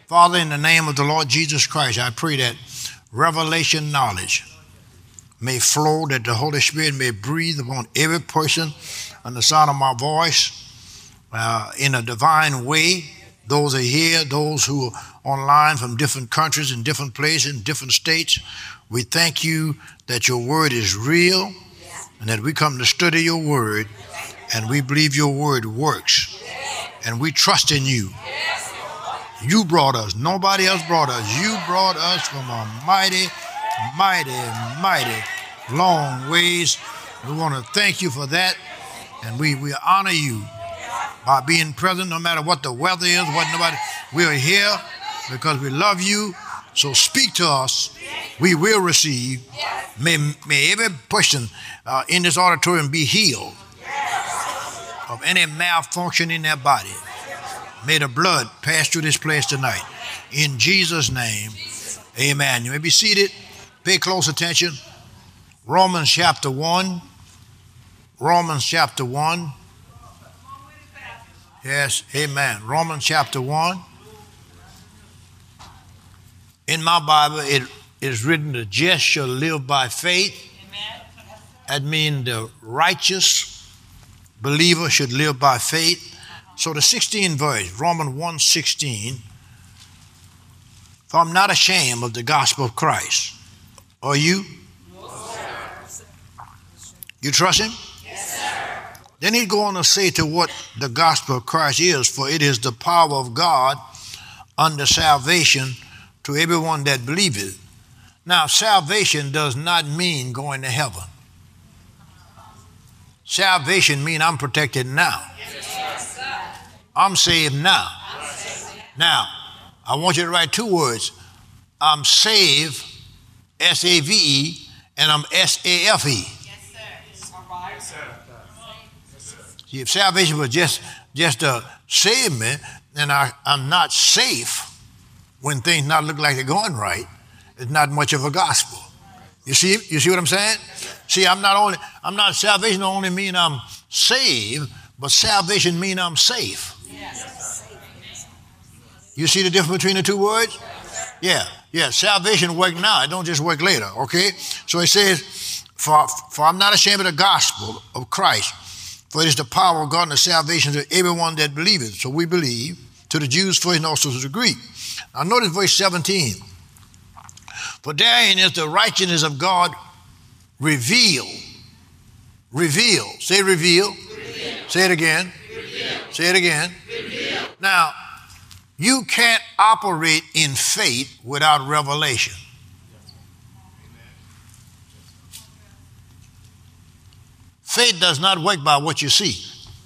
Father, in the name of the Lord Jesus Christ, I pray that revelation knowledge may flow, that the Holy Spirit may breathe upon every person on the sound of my voice in a divine way. Those are here, those who are online from different countries and different places and different states. We thank you that your word is real and that we come to study your word, and we believe your word works, and we trust in you. You brought us. Nobody else brought us. You brought us from a mighty, mighty, mighty long ways. We want to thank you for that, and we honor you by being present no matter what the weather is, we are here because we love you. So speak to us. We will receive. May every person in this auditorium be healed of any malfunction in their body. May the blood pass through this place tonight. In Jesus' name, amen. You may be seated. Pay close attention. Romans chapter 1. Romans chapter 1. Yes, amen. Romans chapter 1. In my Bible, it is written, the just shall live by faith. That means the righteous believer should live by faith. So the 16th verse, Romans 1:16, for I'm not ashamed of the gospel of Christ. Are you? No, sir. You trust him? Yes, sir. Then he'd go on to say to what the gospel of Christ is, for it is the power of God unto salvation to everyone that believeth. Now, salvation does not mean going to heaven. Salvation means I'm protected now. Yes, I'm saved now. Now, I want you to write two words. I'm saved, S-A-V-E, and I'm S-A-F-E. Yes, sir. All right, sir. See, if salvation was just to save me, then I'm not safe when things not look like they're going right. It's not much of a gospel. You see what I'm saying? See, salvation don't only mean I'm saved, but salvation mean I'm safe. You see the difference between the two words? Yeah. Salvation work now. It don't just work later, okay? So it says, for I'm not ashamed of the gospel of Christ, for it is the power of God and the salvation to everyone that believeth. So we believe, to the Jews first and also to the Greek. Now notice verse 17. For therein is the righteousness of God revealed. Revealed. Say revealed. Revealed. Say it again. Revealed. Say it again. Revealed. Now, you can't operate in faith without revelation. Faith does not work by what you see.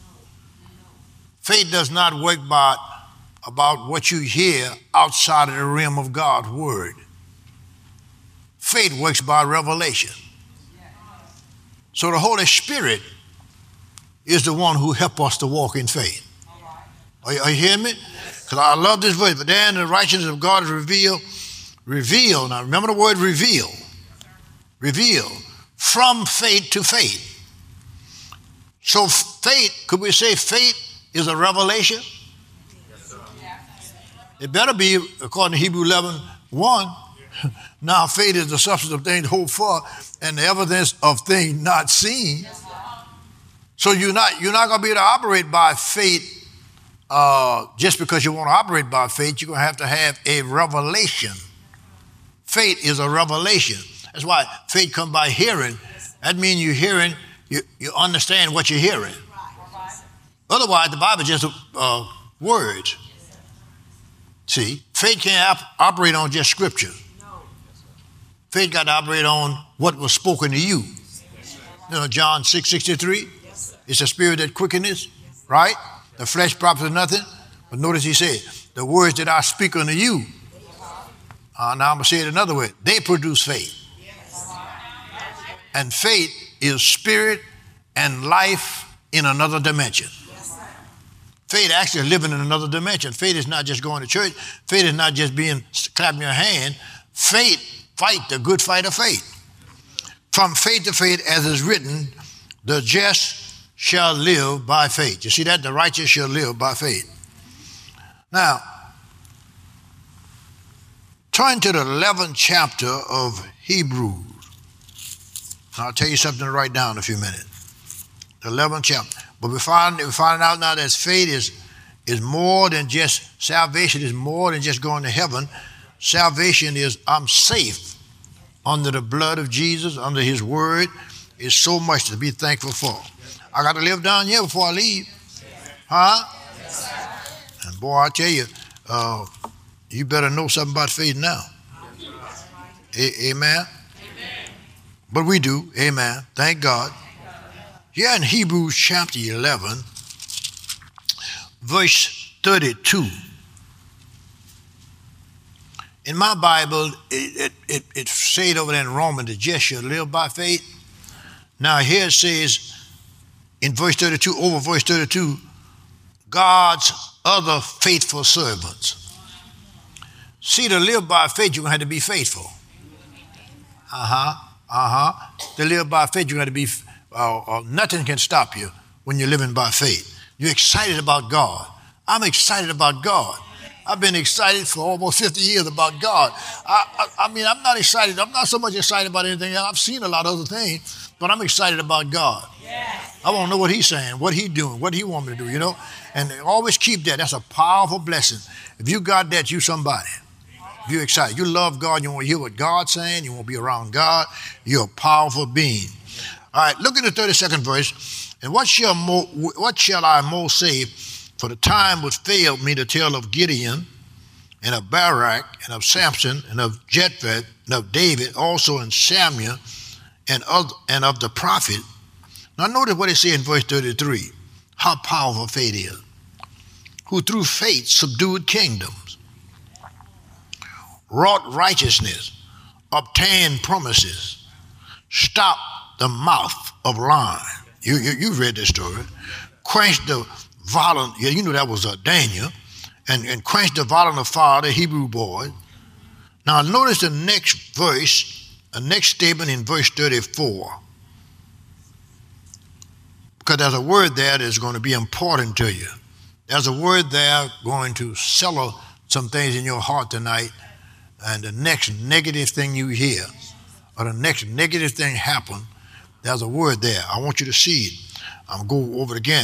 Faith does not work by about what you hear outside of the realm of God's word. Faith works by revelation. So the Holy Spirit is the one who helps us to walk in faith. Are you hearing me? Because I love this verse. But then the righteousness of God is revealed. Revealed. Now remember the word reveal. Reveal. From faith to faith. So faith, could we say faith is a revelation? It better be, according to Hebrews 11:1. Now faith is the substance of things hoped for and the evidence of things not seen. So you're not going to be able to operate by faith just because you want to operate by faith. You're going to have a revelation. Faith is a revelation. That's why faith comes by hearing. That means you're hearing, you understand what you're hearing. Otherwise, the Bible is just words. See, faith can't operate on just scripture. Faith got to operate on what was spoken to you. You know, John 6:63, it's the spirit that quickeneth, right? The flesh profits nothing. But notice he said, the words that I speak unto you, now I'm going to say it another way, they produce faith. And faith is spirit and life in another dimension. Faith actually living in another dimension. Faith is not just going to church. Faith is not just clapping your hand. Faith, fight the good fight of faith. From faith to faith, as is written, the just shall live by faith. You see that? The righteous shall live by faith. Now, Turn to the 11th chapter of Hebrews. I'll tell you something to write down in a few minutes. The 11th chapter. But we're finding out now that faith is more than just, salvation is more than just going to heaven. Salvation is, I'm safe under the blood of Jesus, under his word. Is so much to be thankful for. I got to live down here before I leave. Huh? And boy, I tell you, you better know something about faith now. Amen? But we do. Amen. Thank God. Here in Hebrews chapter 11, verse 32. In my Bible, it said over there in Romans, the just shall live by faith. Now here it says in verse 32, over verse 32, God's other faithful servants. See, to live by faith, you're going to have to be faithful. To live by faith, you're going to be, nothing can stop you when you're living by faith. You're excited about God. I'm excited about God. I've been excited for almost 50 years about God. I mean, I'm not excited. I'm not so much excited about anything else. I've seen a lot of other things, but I'm excited about God. Yes. I want to know what he's saying, what he's doing, what he wants me to do, you know? And always keep that. That's a powerful blessing. If you got that, you somebody. If you're excited, you love God, you want to hear what God's saying, you want to be around God, you're a powerful being. All right, look at the 32nd verse. And what shall I more say? For the time would fail me to tell of Gideon and of Barak and of Samson and of Jephthah and of David, also in Samuel and of the prophet. Now notice what it says in verse 33. How powerful faith is. Who through faith subdued kingdoms, wrought righteousness, obtained promises, stopped the mouth of lions. You've read this story. Quenched the violent, you know that was Daniel, and quenched the violent of fire, the Hebrew boy. Now notice the next verse, the next statement in verse 34. Because there's a word there that's going to be important to you. There's a word there going to settle some things in your heart tonight, and the next negative thing you hear, or the next negative thing happen, there's a word there. I want you to see it. I'm going to go over it again.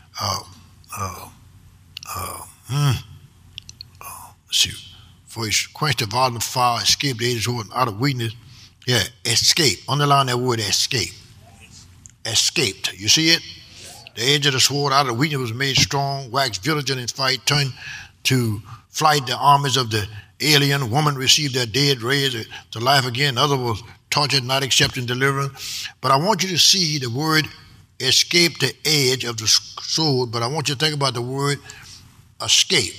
Let's see. For he quenched the violent fire, escaped the ages out of weakness. Yeah, escape. Underline that word, escape. Escaped. You see it? The edge of the sword out of weakness was made strong, waxed vigilant in fight, turned to flight the armies of the alien. Woman received their dead, raised to life again. Other was tortured, not accepting deliverance. But I want you to see the word escape the edge of the sword, but I want you to think about the word escape.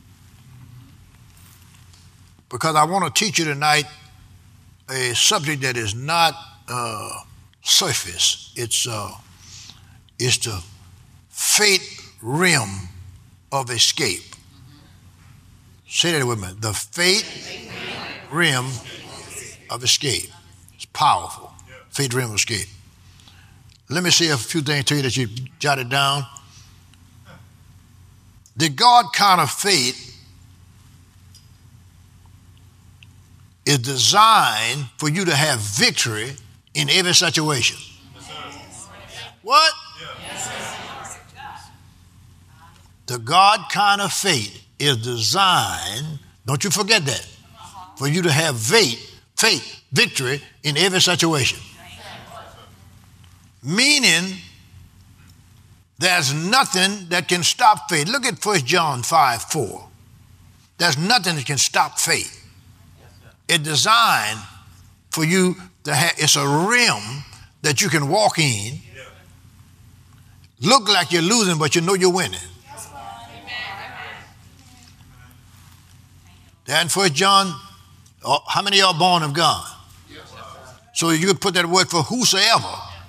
Because I want to teach you tonight a subject that is not surface. It's the faith realm of escape. Say that with me. The faith realm of escape. It's powerful. Faith realm of escape. Let me say a few things to you that you jotted down. The God kind of faith is designed for you to have victory in every situation. What? The God kind of faith is designed, don't you forget that, for you to have faith, victory in every situation. Meaning, there's nothing that can stop faith. Look at 1 John 5:4. There's nothing that can stop faith. It's designed for you to have, it's a realm that you can walk in, look like you're losing, but you know you're winning. Then 1 John, how many of y'all born of God? So you could put that word for whosoever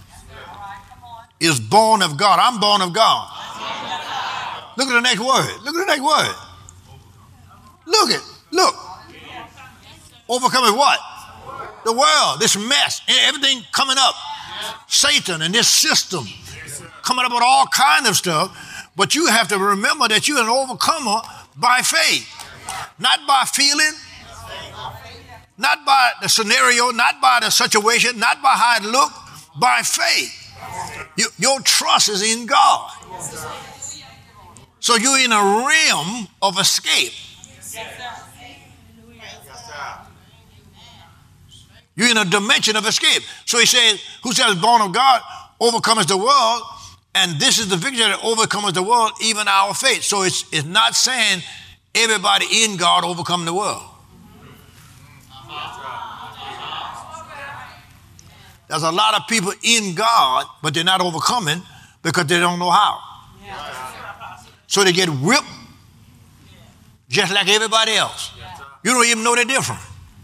is born of God. I'm born of God. Look at the next word. Look at the next word. Look. Overcoming what? The world, this mess, everything coming up. Satan and this system coming up with all kinds of stuff. But you have to remember that you're an overcomer by faith, not by feeling, Not by the scenario, not by the situation, not by how it looked, by faith. Your trust is in God. So you're in a realm of escape. You're in a dimension of escape. So he says, whosoever is born of God overcomes the world, and this is the victory that overcomes the world, even our faith. So it's not saying everybody in God overcome the world. There's a lot of people in God, but they're not overcoming because they don't know how. So they get whipped just like everybody else. You don't even know they're different.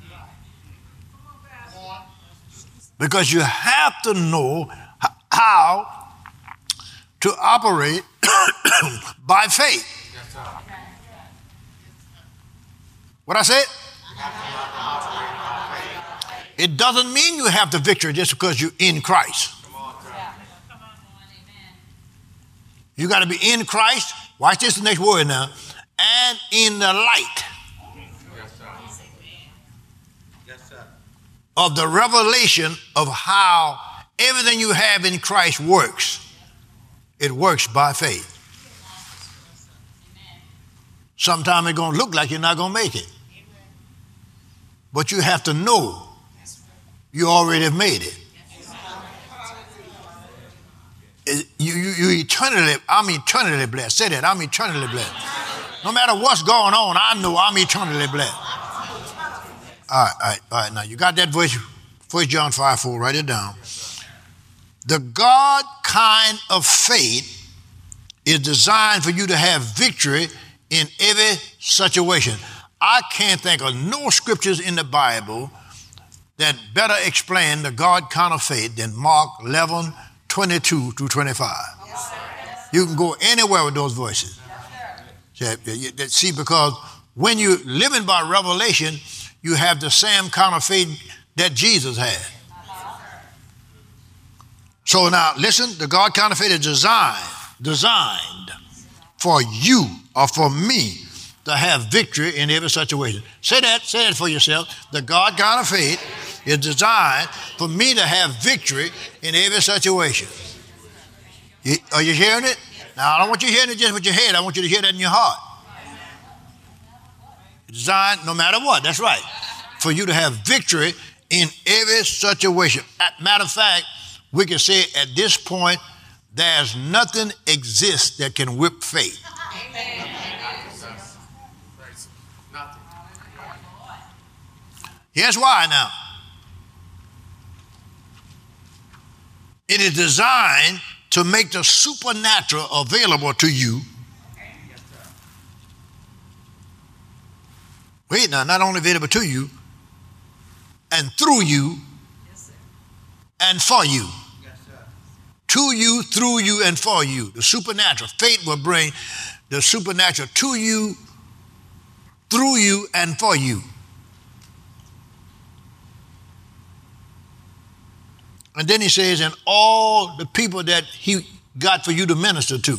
Because you have to know how to operate by faith. What I said? It doesn't mean you have the victory just because you're in Christ. You got to be in Christ. Watch this, the next word now. And in the light of the revelation of how everything you have in Christ works. It works by faith. Sometimes it's going to look like you're not going to make it. But you have to know you already have made it. You eternally, I'm eternally blessed. Say that, I'm eternally blessed. No matter what's going on, I know I'm eternally blessed. All right. Now, you got that verse, 1 John 5:4, write it down. The God kind of faith is designed for you to have victory in every situation. I can't think of no scriptures in the Bible that better explain the God kind of faith than Mark 11:22 through 25. You can go anywhere with those verses. See, because when you're living by revelation, you have the same kind of faith that Jesus had. So now, listen, the God kind of faith is designed for you or for me to have victory in every situation. Say that for yourself. The God kind of faith is designed for me to have victory in every situation. Are you hearing it? Now, I don't want you hearing it just with your head. I want you to hear that in your heart. It's designed no matter what. That's right. For you to have victory in every situation. Matter of fact, we can say at this point, there's nothing exists that can whip faith. Amen. Here's why now. It is designed to make the supernatural available to you. Wait now, not only available to you, and through you, and for you. To you, through you, and for you. The supernatural. Faith will bring the supernatural to you, through you, and for you. And then he says, and all the people that he got for you to minister to.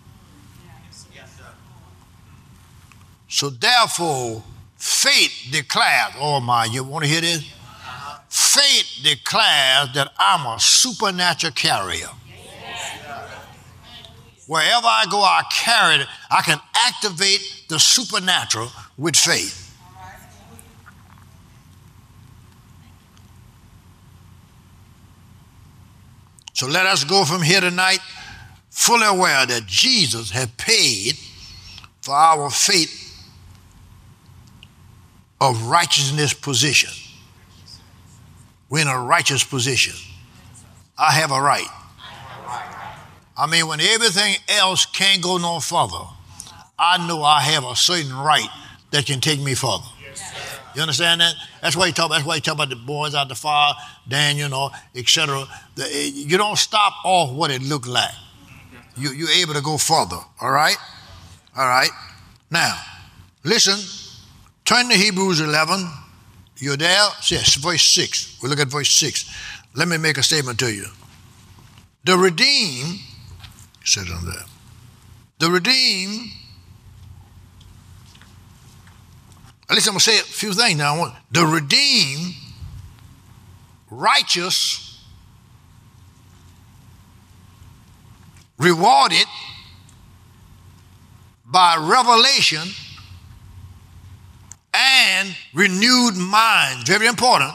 So therefore, faith declares, you want to hear this? Faith declares that I'm a supernatural carrier. Wherever I go, I carry it. I can activate the supernatural with faith. So let us go from here tonight fully aware that Jesus had paid for our faith of righteousness position. We're in a righteous position. I have a right. I mean, when everything else can't go no further, I know I have a certain right that can take me further. You understand that? That's why you talk about the boys out the fire, Daniel, etc. You don't stop off what it looked like. You're able to go further. All right? All right. Now, listen. Turn to Hebrews 11. You're there? Yes, verse 6. We look at verse 6. Let me make a statement to you. The redeemed, said on there. The redeemed, At least I'm going to say a few things now. The redeemed, righteous, rewarded by revelation and renewed mind, very important,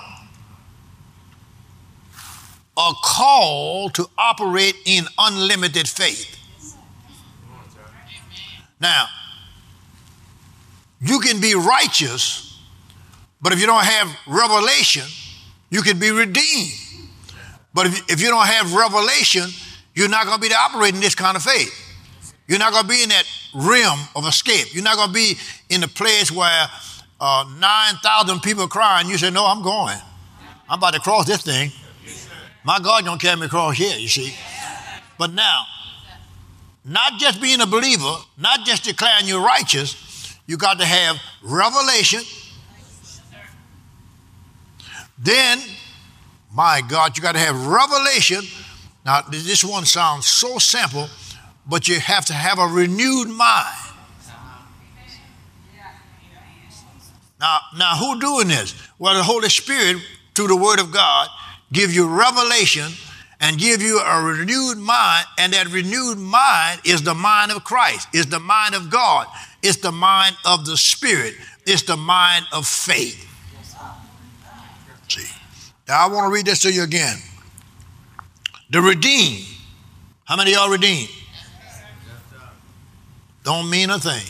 are called to operate in unlimited faith. Now, you can be righteous, but if you don't have revelation, you can be redeemed. But if you don't have revelation, you're not going to be operating this kind of faith. You're not going to be in that realm of escape. You're not going to be in the place where 9,000 people are crying. You say, no, I'm going. I'm about to cross this thing. My God don't carry me across here, you see. But now, not just being a believer, not just declaring you're righteous, you got to have revelation. Then, my God, you got to have revelation. Now, this one sounds so simple, but you have to have a renewed mind. Now, who doing this? Well, the Holy Spirit, through the Word of God, give you revelation and give you a renewed mind, and that renewed mind is the mind of Christ, is the mind of God, it's the mind of the Spirit, it's the mind of faith. See, now I want to read this to you again. The redeemed, how many of y'all redeemed? Don't mean a thing.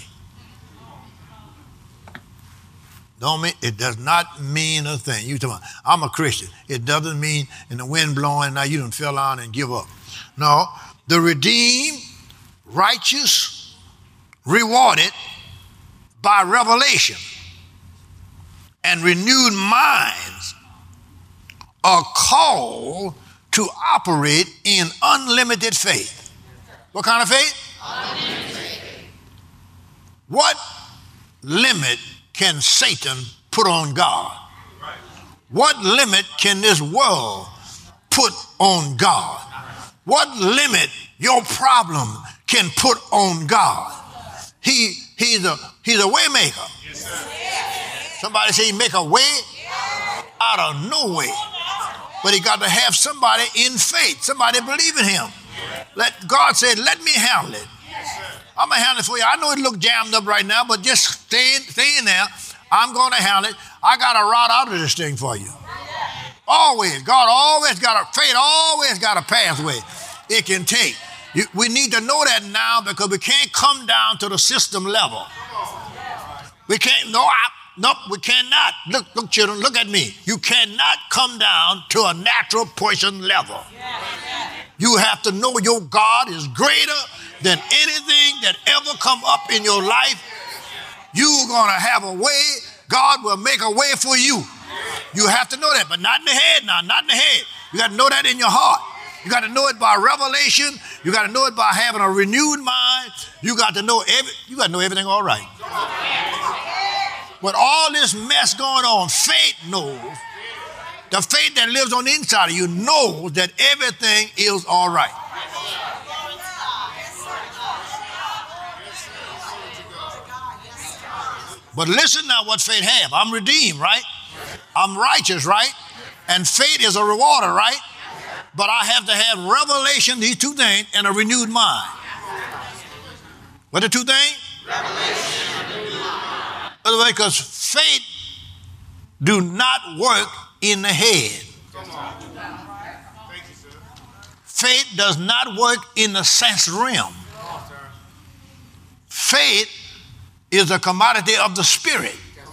It does not mean a thing. You talking about, I'm a Christian. It doesn't mean in the wind blowing, now you done fell on and give up. No, the redeemed, righteous, rewarded by revelation and renewed minds are called to operate in unlimited faith. What kind of faith? Unlimited faith. What limit can Satan put on God? What limit can this world put on God? What limit your problem can put on God? He's a way maker. Somebody say he make a way out of no way. But he got to have somebody in faith, somebody believe in him. God said, let me handle it. I'm going to handle it for you. I know it look jammed up right now, but just stay in there. I'm going to handle it. I got a route out of this thing for you. Always. God always got a, faith always got a pathway it can take. We need to know that now because we can't come down to the system level. We can't, nope, we cannot. Look, children, look at me. You cannot come down to a natural person level. You have to know your God is greater than anything that ever come up in your life. You're going to have a way. God will make a way for you. You have to know that, but not in the head now, not in the head. You got to know that in your heart. You got to know it by revelation. You got to know it by having a renewed mind. You got to know everything all right. With all this mess going on, faith knows. The faith that lives on the inside of you knows that everything is all right. But listen now what faith have. I'm redeemed, right? I'm righteous, right? And faith is a rewarder, right? But I have to have revelation, these two things, and a renewed mind. What are the two things? Revelation and renewed mind. By the way, because faith do not work in the head. Faith does not work in the sense realm. Faith is a commodity of the Spirit.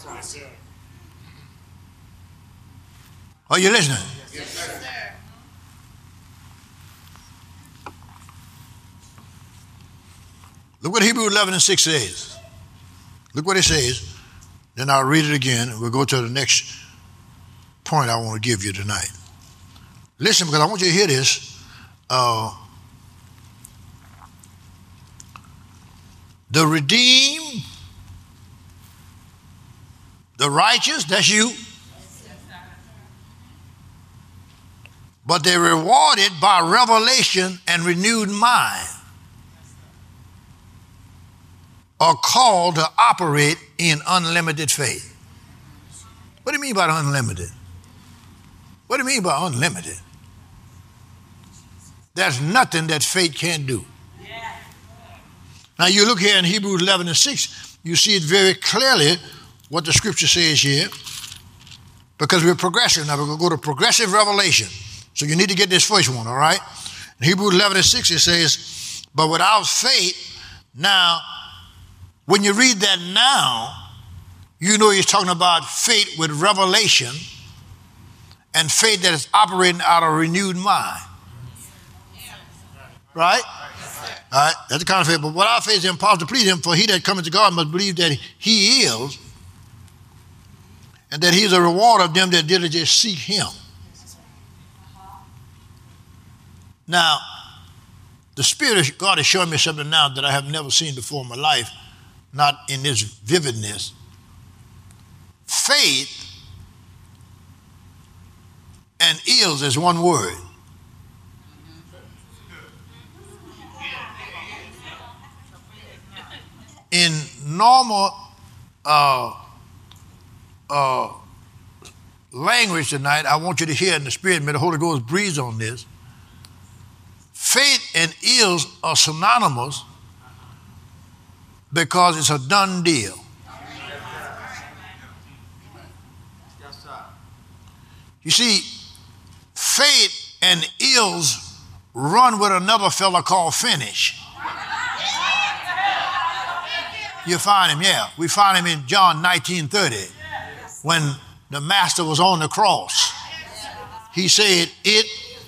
Are you listening? Yes, sir. Look what Hebrews 11:6 says. Look what it says. Then I'll read it again, and we'll go to the next point I want to give you tonight. Listen, because I want you to hear this. The redeemed, the righteous, that's you. But they're rewarded by revelation and renewed mind, are called to operate in unlimited faith. mean by unlimited? What do you mean by unlimited? There's nothing that faith can't do. Now you look here in Hebrews 11 and 6, you see it very clearly what the scripture says here, because we're progressive. Now we're going to go to progressive revelation. So you need to get this first one, all right? In Hebrews 11 and 6 it says, but without faith, now, when you read that now, you know he's talking about faith with revelation and faith that is operating out of a renewed mind. Right? All right, that's the kind of faith. But without faith is impossible to please him, for he that cometh to God must believe that he is, and that he is a reward of them that diligently seek him. Now, the Spirit of God is showing me something now that I have never seen before in my life, not in this vividness. Faith and is one word. In normal language tonight, I want you to hear in the Spirit, may the Holy Ghost breathe on this. Faith and is are synonymous because it's a done deal. You see, faith and is run with another fella called finish. You find him, yeah. We find him in John 19:30 when the master was on the cross. He said, it.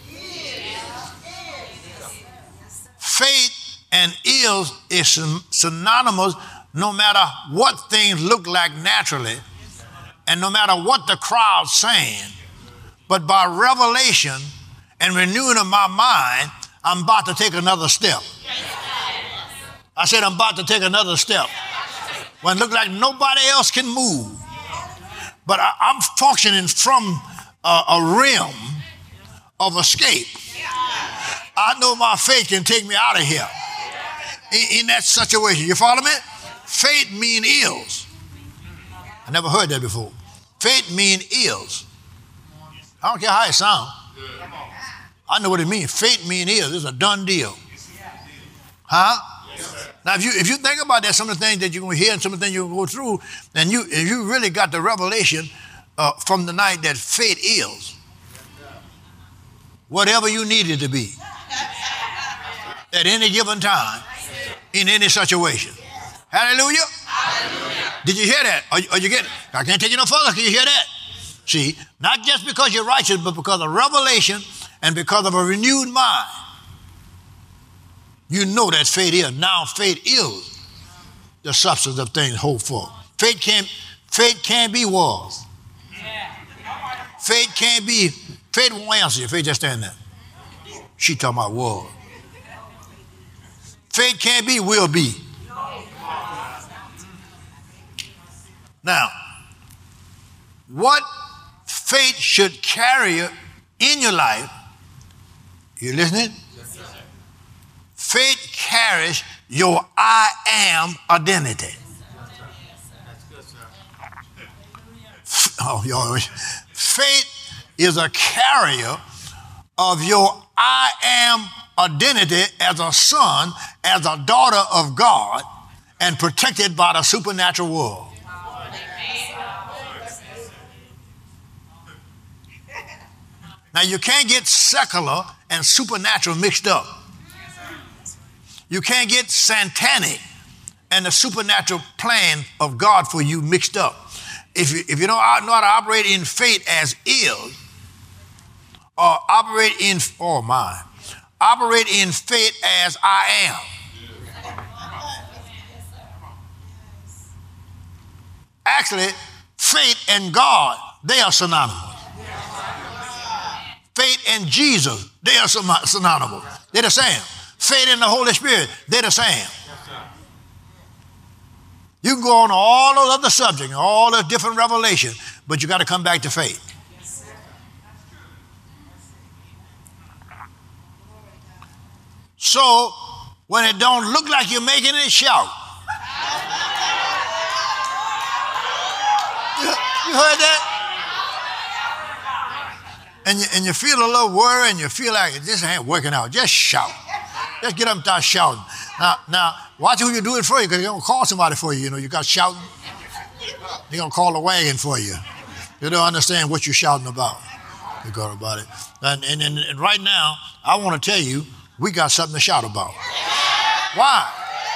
Faith and is synonymous no matter what things look like naturally and no matter what the crowd's saying. But by revelation and renewing of my mind, I'm about to take another step. I said I'm about to take another step. When it looks like nobody else can move. But I'm functioning from a realm of escape. I know my faith can take me out of here. In that situation. You follow me? Faith mean is. I never heard that before. Faith mean is. I don't care how it sounds. I know what it means. Faith mean is. It's a done deal. Huh? Now, if you think about that, some of the things that you're going to hear and some of the things you're going to go through, then you really got the revelation from the night that faith is. Whatever you need it to be. At any given time, in any situation. Hallelujah? Hallelujah. Did you hear that? Are you getting it? I can't take you no further. Can you hear that? See, not just because you're righteous, but because of revelation and because of a renewed mind. You know that faith is. Now faith is the substance of things hoped for. Faith can't be was. Faith can't be, faith won't answer you. Faith just stand there. She talking about was. Faith can't be, will be. Now, what faith should carry in your life, you listening? Yes, sir. Faith carries your I am identity. That's good, sir. Oh, y'all. Faith is a carrier of your I am identity as a son, as a daughter of God, and protected by the supernatural world. Now, you can't get secular and supernatural mixed up. You can't get satanic and the supernatural plan of God for you mixed up. If you don't know how to operate in faith as is, or operate in faith as I am. Actually, faith and God, they are synonymous. Faith and Jesus, they are synonymous. They're the same. Faith in the Holy Spirit, they're the same. You can go on all those other subjects, all the different revelations, but you got to come back to faith. So, when it don't look like you're making it, shout. You heard that? and you feel a little worry and you feel like this ain't working out, just shout. Just get up and start shouting. Now, watch who you do it for you, because you're going to call somebody for you. You know, you got shouting. They're going to call a wagon for you. They don't understand what you're shouting about. You're going about it. And right now, I want to tell you, we got something to shout about. Why?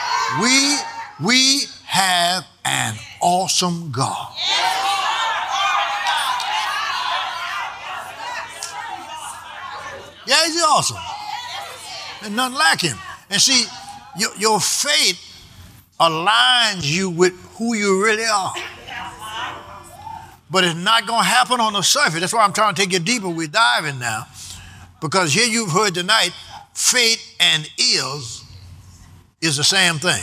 We have an awesome God. Yeah, he's awesome. There's nothing like him. And see, your faith aligns you with who you really are. But it's not going to happen on the surface. That's why I'm trying to take you deeper. We're diving now. Because here you've heard tonight, faith and is the same thing.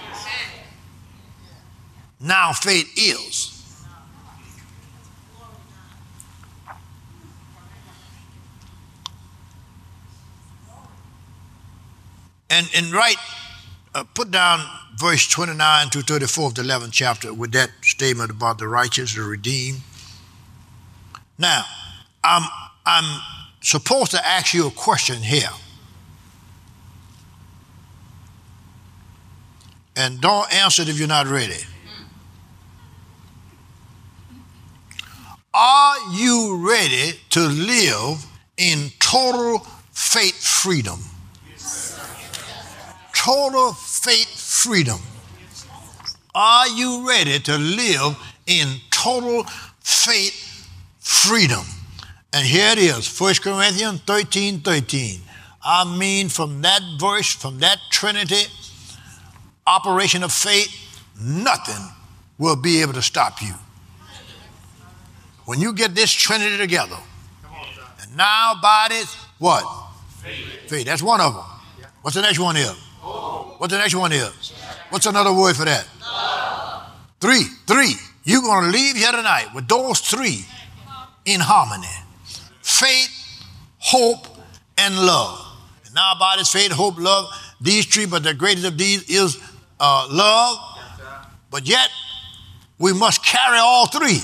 Now faith is. And right, put down verse 29 to 34 of the 11th chapter with that statement about the righteous, the redeemed. Now, I'm supposed to ask you a question here. And don't answer it if you're not ready. Are you ready to live in total faith freedom? Total faith freedom. Are you ready to live in total faith freedom? And here it is, 1 Corinthians 13:13. I mean, from that verse, from that Trinity operation of faith, nothing will be able to stop you. When you get this Trinity together, and now bodies, what? Faith. That's one of them. What's the next one here? What's the next one is? What's another word for that? Three. You're going to leave here tonight with those three in harmony. Faith, hope, and love. And now bodies, faith, hope, love. These three, but the greatest of these is love. But yet, we must carry all three.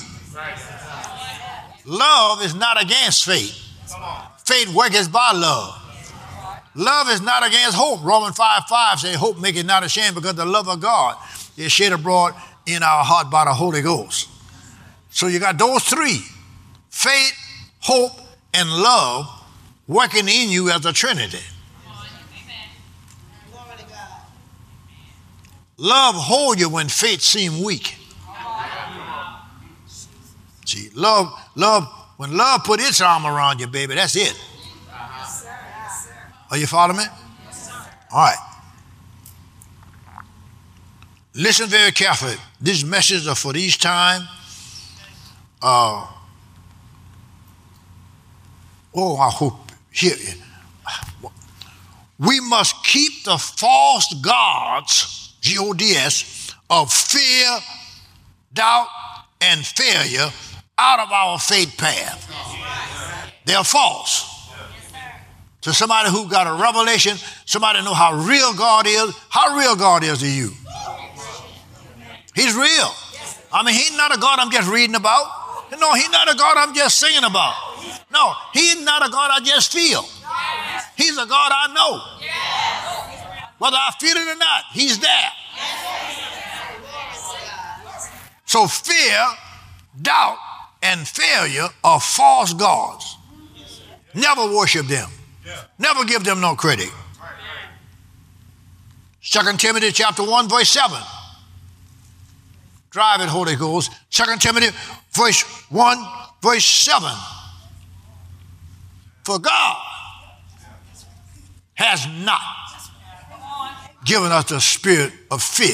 Love is not against faith. Faith worketh by love. Love is not against hope. Romans 5:5 says, hope maketh not ashamed, because the love of God is shed abroad in our heart by the Holy Ghost. So you got those three, faith, hope, and love, working in you as a Trinity. Love holds you when faith seems weak. See, love, when love put its arm around you, baby, that's it. Are you following me? All right. Listen very carefully. These messages are for these time. I hope here. We must keep the false gods, G-O-D-S, of fear, doubt, and failure out of our faith path. They're false. To somebody who got a revelation, somebody know how real God is. How real God is to you? He's real. I mean, he's not a God I'm just reading about. No, he's not a God I'm just singing about. No, he's not a God I just feel. He's a God I know. Whether I feel it or not, he's there. So fear, doubt, and failure are false gods. Never worship them. Never give them no credit. 2 Timothy chapter 1, verse 7. Drive it, Holy Ghost. 2 Timothy verse 1, verse 7. For God has not given us the spirit of fear,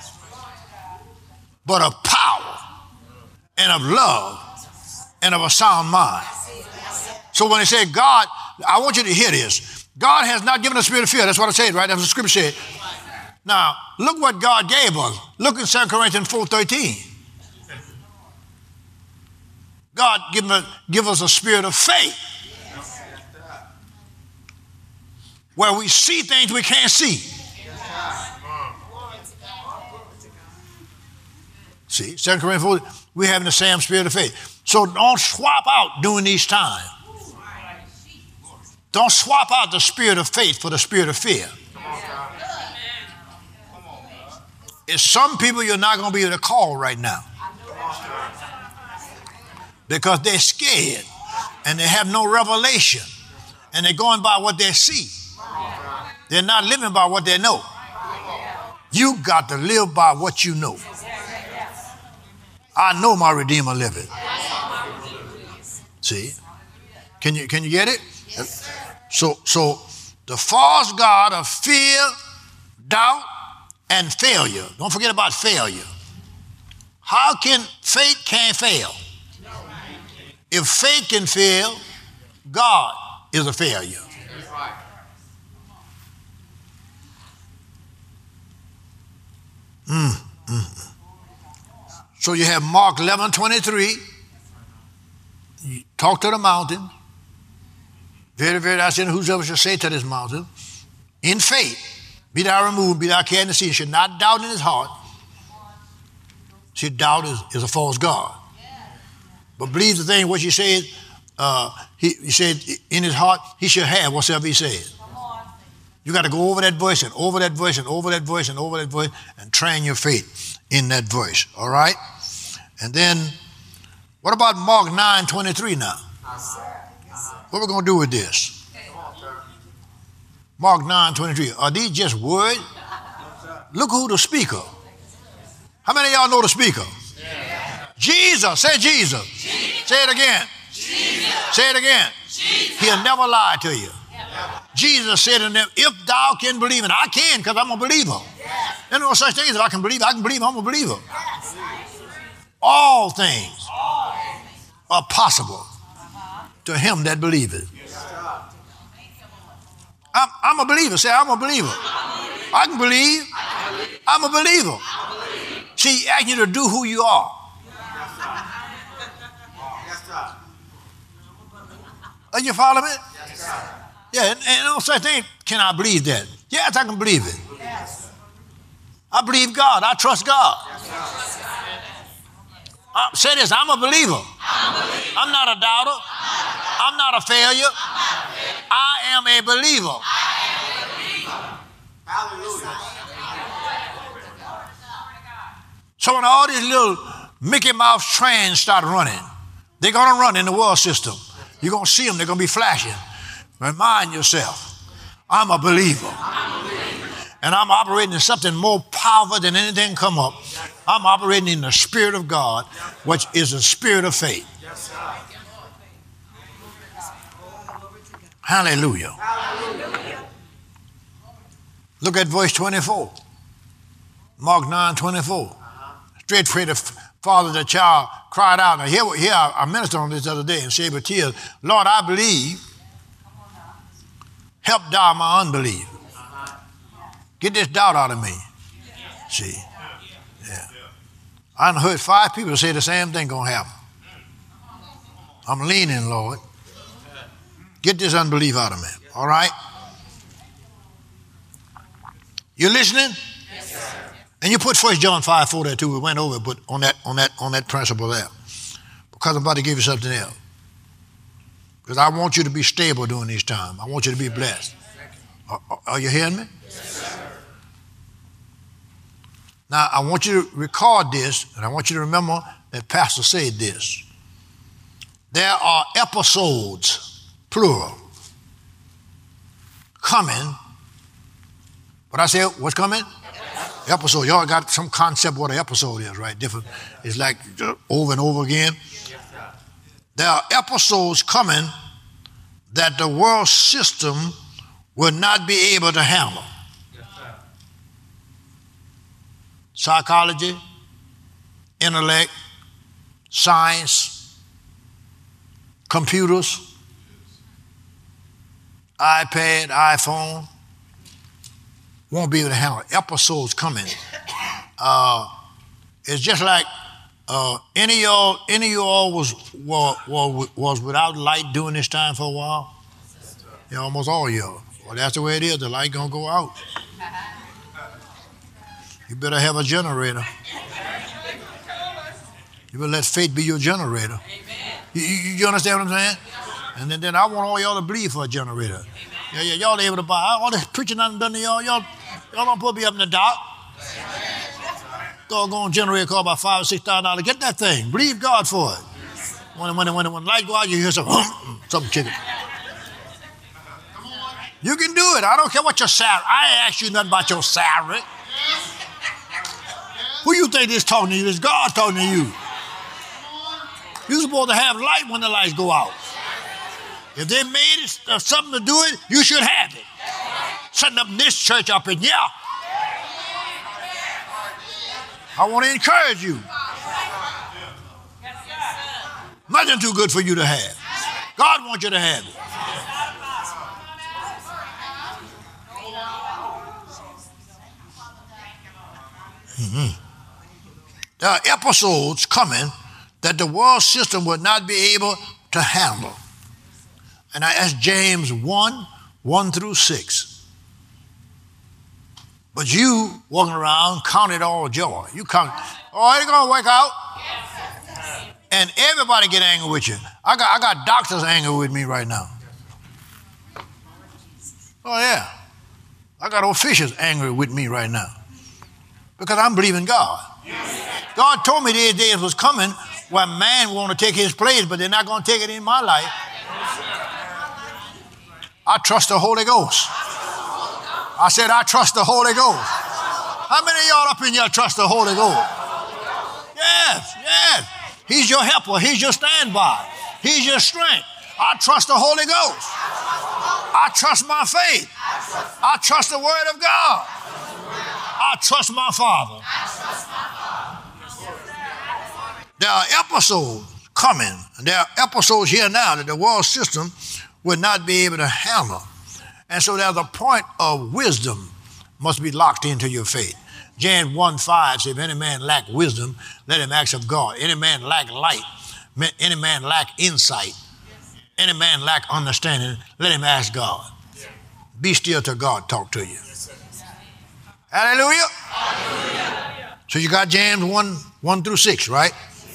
but of power and of love and of a sound mind. So when they say God, I want you to hear this. God has not given us a spirit of fear. That's what I said, right? That's what the scripture said. Now, look what God gave us. Look in 2 Corinthians 4:13. God give us a spirit of faith, where we see things we can't see. See, 2 Corinthians 4, we're having the same spirit of faith. So don't swap out during these times. Don't swap out the spirit of faith for the spirit of fear. It's some people you're not going to be able to call right now because they're scared and they have no revelation and they're going by what they see. They're not living by what they know. You got to live by what you know. I know my Redeemer liveth. See? Can you get it? So the false god of fear, doubt, and failure. Don't forget about failure. How can faith can't fail? If faith can fail, God is a failure. So you have Mark 11:23. You talk to the mountain. Very, very, I said, whosoever shall say to this mountain, in faith, be thou removed, be thou carried in the sea, and should not doubt in his heart. See, doubt is a false god. But believe the thing, what you said, he said in his heart, he shall have whatsoever he said. You got to go over that voice and over that voice and over that voice and over that voice and train your faith in that voice, all right? And then, what about Mark 9:23 now? What are we going to do with this? Mark 9:23. Are these just words? Look who the speaker. How many of y'all know the speaker? Jesus. Say Jesus. Say it again. Say it again. He'll never lie to you. Jesus said to them, if thou can believe, and I can because I'm a believer. There's no such thing as if I can believe, I'm a believer. All things are possible to him that believeth. I'm a believer. Say, I'm a believer. I can believe. I'm a believer. See, he asks you to do who you are. Are you following me? Yeah, and no such thing. Can I believe that? Yes, I can believe it. I believe God. I trust God. Say this, I'm a believer. I'm not a doubter. I'm not a failure. I am a believer. Hallelujah. So when all these little Mickey Mouse trains start running, they're going to run in the world system. You're going to see them. They're going to be flashing. Remind yourself, I'm a believer. And I'm operating in something more powerful than anything come up. I'm operating in the Spirit of God, which is the spirit of faith. Hallelujah. Look at verse 24. Mark 9:24. Straightway the father of the child cried out. Now here I ministered on this the other day and said with tears, Lord, I believe. Help thou my unbelief. Get this doubt out of me. See? Yeah. I heard 5 people say the same thing going to happen. I'm leaning, Lord. Get this unbelief out of me. All right? You listening? Yes, sir. And you put 1 John 5:4 there too. We went over, but on that principle there. Because I'm about to give you something else. Because I want you to be stable during these times. I want you to be blessed. Are you hearing me? Yes, sir. Now, I want you to record this, and I want you to remember that Pastor said this. There are episodes, plural, coming. What I said, what's coming? Episode. Y'all got some concept of what an episode is, right? Different. It's like over and over again. There are episodes coming that the world system will not be able to handle. Psychology, intellect, science, computers, iPad, iPhone, won't be able to handle episodes coming. It's just like any of y'all was without light during this time for a while. Yeah, almost all of y'all. Well, that's the way it is. The light gonna go out. You better have a generator. You better let faith be your generator. You understand what I'm saying? And then I want all y'all to believe for a generator. Yeah, y'all able to buy. All this preaching I've done to y'all don't put me up in the dark. Doggone generator cost about $5,000 or $6,000. Get that thing. Believe God for it. When light go out, you hear something chicken. You can do it. I don't care what your salary. I ain't asked you nothing about your salary. Who you think is talking to you? It's God talking to you. You're supposed to have light when the lights go out. If they made it something to do it, you should have it. Setting up this church up in here. I want to encourage you. Nothing too good for you to have. God wants you to have it. Mm-hmm. There are episodes coming that the world system will not be able to handle. And that's James 1 through 6. But you walking around, count it all joy. You count, oh, it's going to work out. And everybody get angry with you. I got doctors angry with me right now. Oh, yeah. I got officials angry with me right now. Because I'm believing God. God told me these days was coming where man want to take his place, but they're not going to take it in my life. I trust the Holy Ghost. I said, I trust the Holy Ghost. How many of y'all up in here trust the Holy Ghost? Yes. He's your helper. He's your standby. He's your strength. I trust the Holy Ghost. I trust my faith. I trust the Word of God. I trust my Father. There are episodes coming. There are episodes here now that the world system will not be able to handle. And so there's a point of wisdom must be locked into your faith. James 1:5 says, if any man lack wisdom, let him ask of God. Any man lack light, any man lack insight, any man lack understanding, let him ask God. Be still till God talk to you. Hallelujah. Hallelujah. So you got James 1 through 6, right?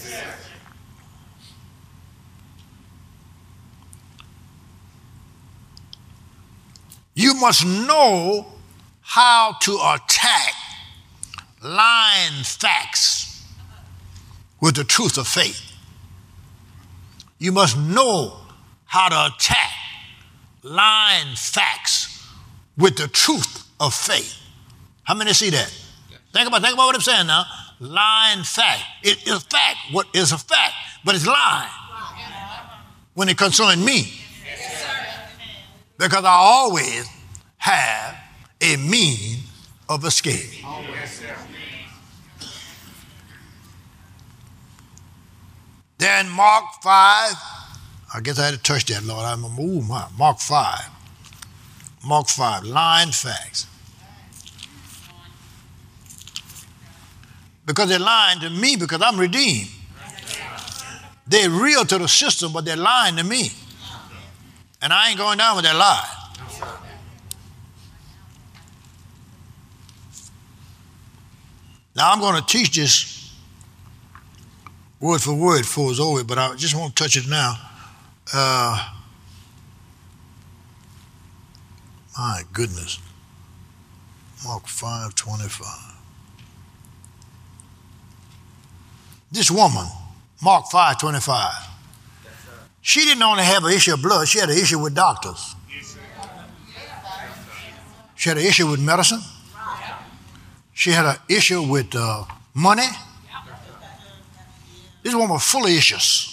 You must know how to attack lying facts with the truth of faith. You must know how to attack lying facts with the truth of faith. How many see that? Think about what I'm saying now. Lying fact. It is a fact. What is a fact? But it's lying when it concerns me. Because I always have a means of escape. Then Mark 5, I guess I had to touch that, Lord. I'm going to move Mark 5. Mark 5, lying facts. Because they're lying to me because I'm redeemed. They're real to the system, but they're lying to me. And I ain't going down with that lie. Now I'm going to teach this word for word before it's over, but I just want to touch it now. My goodness. Mark 5:25. This woman, Mark 5:25, she didn't only have an issue of blood, she had an issue with doctors. She had an issue with medicine. She had an issue with money. This woman was full of issues.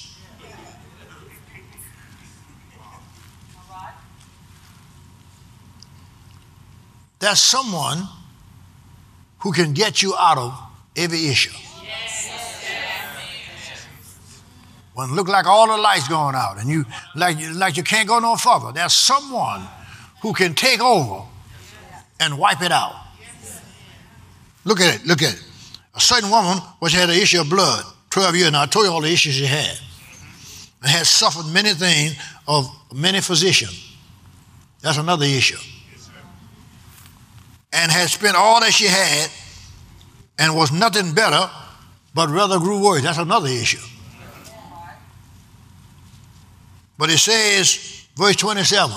There's someone who can get you out of every issue. When it look like all the lights going out and you like you can't go no further, there's someone who can take over and wipe it out. Look at it. A certain woman which had an issue of blood, 12 years now. I told you all the issues she had. And had suffered many things of many physicians. That's another issue. And had spent all that she had and was nothing better, but rather grew worse. That's another issue. But it says, verse 27.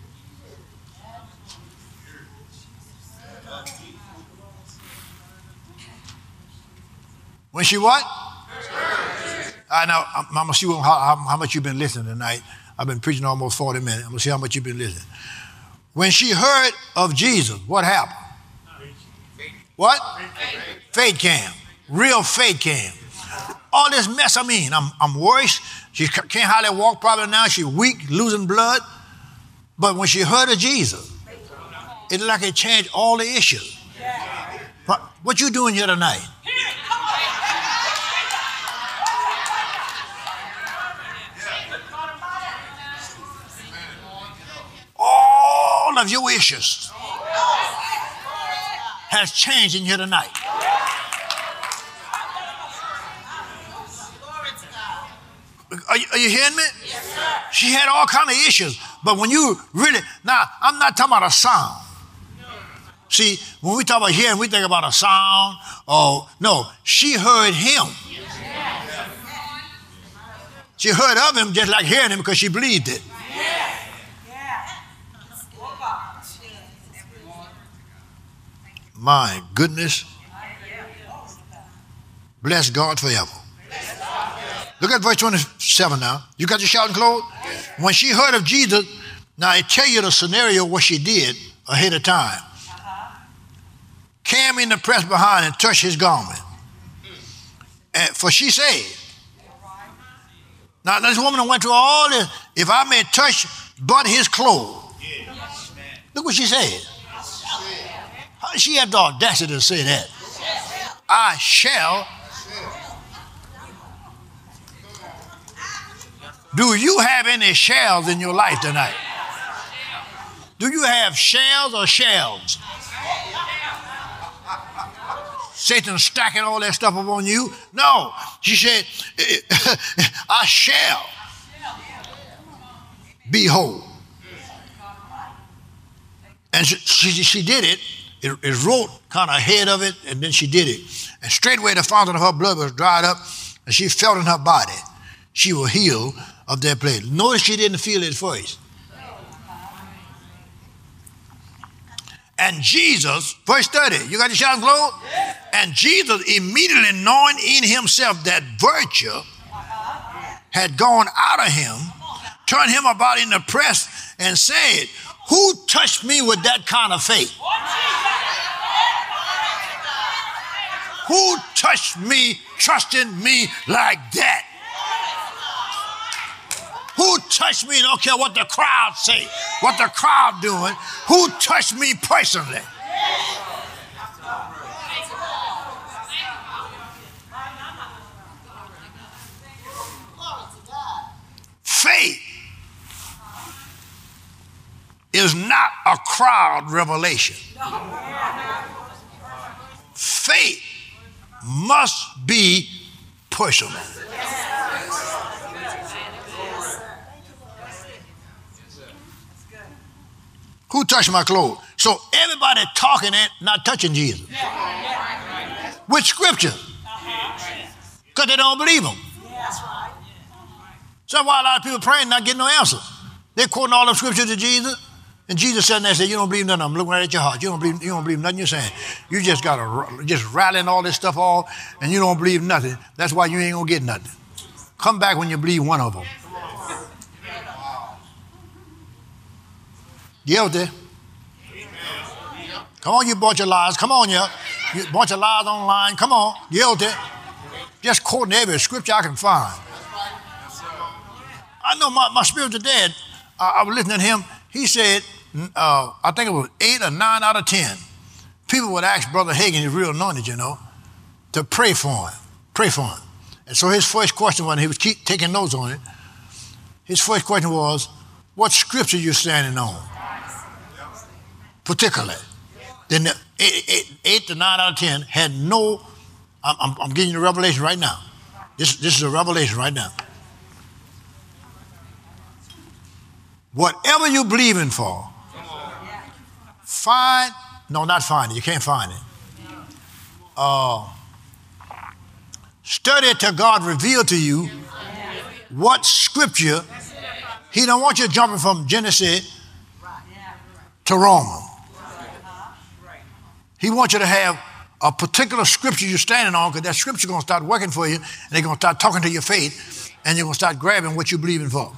When she what? I know. I'm going to see how much you've been listening tonight. I've been preaching almost 40 minutes. I'm going to see how much you've been listening. When she heard of Jesus, what happened? What? Faith came. Real faith came. All this mess I'm worse. She can't hardly walk probably now. She's weak, losing blood. But when she heard of Jesus, it's like it changed all the issues. What you doing here tonight? All of your issues has changed in here tonight. Are you hearing me? Yes, she had all kind of issues. But when you really, now I'm not talking about a sound. See, when we talk about hearing, we think about a sound. Oh, no, she heard him. She heard of him just like hearing him because she believed it. My goodness. Bless God forever. Look at verse 27 now. You got your shouting clothes? When she heard of Jesus, now I tell you the scenario what she did ahead of time. Came in the press behind and touched his garment. For she said, now this woman went through all this, if I may touch but his clothes. Look what she said. How did she have the audacity to say that? I shall. Do you have any shells in your life tonight? Do you have shells or shells? Satan stacking all that stuff upon you? No. She said, I shall be whole. And she did it. It wrote kind of ahead of it, and then she did it. And straightway the fountain of her blood was dried up, and she felt in her body she was healed of that plague. Notice she didn't feel it first. And Jesus, verse 30, you got your shouting clothes? And Jesus, immediately knowing in himself that virtue had gone out of him, turned him about in the press and said, who touched me with that kind of faith? Who touched me, trusting me like that? Who touched me? Don't care what the crowd say, what the crowd doing. Who touched me personally? Faith is not a crowd revelation. Faith must be personal. Who touched my clothes? So everybody talking and not touching Jesus. With scripture. Because they don't believe him. So why a lot of people praying and not getting no answer? They're quoting all the scriptures to Jesus. And Jesus said, they said, you don't believe nothing. I'm looking right at your heart. You don't believe nothing you're saying. You just got to just rattling all this stuff off, and you don't believe nothing. That's why you ain't going to get nothing. Come back when you believe one of them. You out there? Come on, you bunch of lies. Come on, you bunch of lies online. Come on, you out there? Just quoting every scripture I can find. I know my spiritual dad, I was listening to him. He said, I think it was 8 or 9 out of 10. People would ask Brother Hagin, he's real anointed, you know, to pray for him. Pray for him. And so his first question, when he was taking notes on it, his first question was, what scripture you standing on? Particularly. Then the 8 to 9 out of 10 had no, I'm giving you the revelation right now. This is a revelation right now. Whatever you're believing for, not find it. You can't find it. Study till God reveal to you what scripture He don't want you jumping from Genesis to Romans. He wants you to have a particular scripture you're standing on, because that scripture is going to start working for you, and they're going to start talking to your faith, and you're going to start grabbing what you're believing for.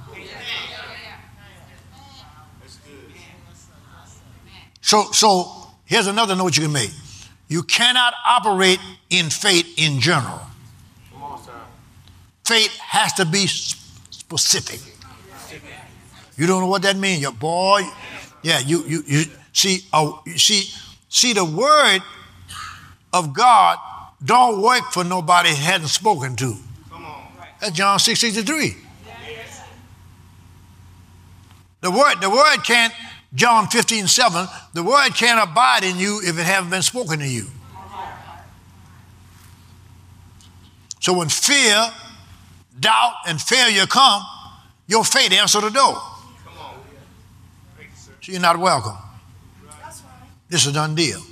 So here's another note you can make. You cannot operate in faith in general. Faith has to be specific. You don't know what that means, your boy. Yeah, you see the word of God don't work for nobody he hasn't spoken to. That's John 6:63. The word can't, John 15:7, the word can't abide in you if it hasn't been spoken to you. So when fear, doubt, and failure come, your faith answer the door. So you're not welcome. This is a done deal.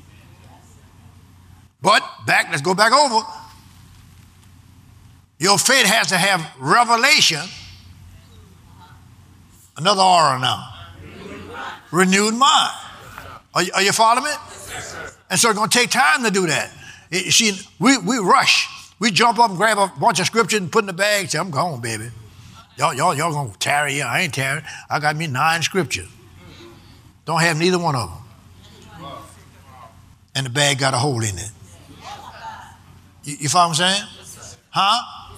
But let's go back over. Your faith has to have revelation. Another aura now. Renewed mind. Are you following me? And so it's going to take time to do that. You see, we rush. We jump up and grab a bunch of scripture and put in the bag. Say, I'm gone, baby. Y'all going to tarry here. I ain't tarrying. I got me 9 scriptures. Don't have neither one of them. And the bag got a hole in it. You follow what I'm saying? Huh?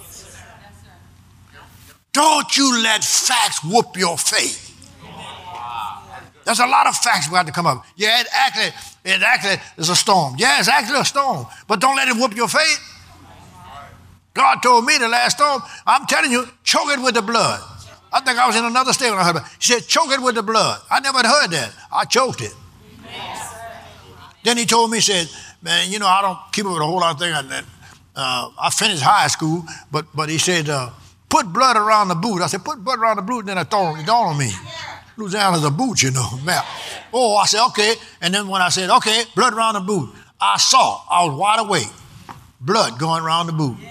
Don't you let facts whoop your faith. There's a lot of facts we have to come up. Yeah, it actually is a storm. Yeah, it's actually a storm. But don't let it whoop your faith. God told me the last storm, I'm telling you, choke it with the blood. I think I was in another state when I heard about it. He said, choke it with the blood. I never had heard that. I choked it. Then he told me, he said, man, I don't keep up with a whole lot of things. I finished high school, but he said, put blood around the boot. I said, put blood around the boot, and then it dawned on me. Louisiana's a boot, map. Oh, I said, okay. And then when I said, okay, blood around the boot, I was wide awake. Blood going around the boot.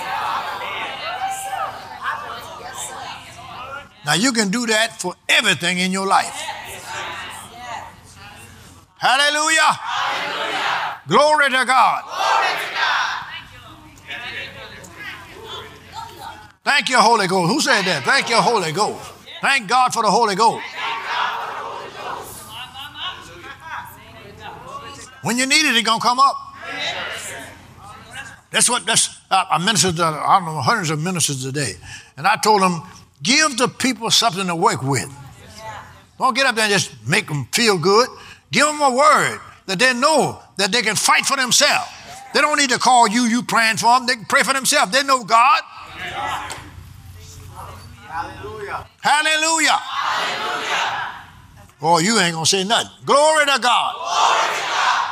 Now you can do that for everything in your life. Hallelujah. Hallelujah. Glory to God. Glory to God. Thank you, Holy Ghost. Who said that? Thank you, Holy Ghost. Thank God for the Holy Ghost. When you need it, it's going to come up. I ministered to, I don't know, hundreds of ministers a day. And I told them, give the people something to work with. Don't get up there and just make them feel good. Give them a word that they know that they can fight for themselves. They don't need to call you praying for them. They can pray for themselves. They know God. Hallelujah. Hallelujah. Hallelujah. Oh, you ain't going to say nothing. Glory to God. Glory to God.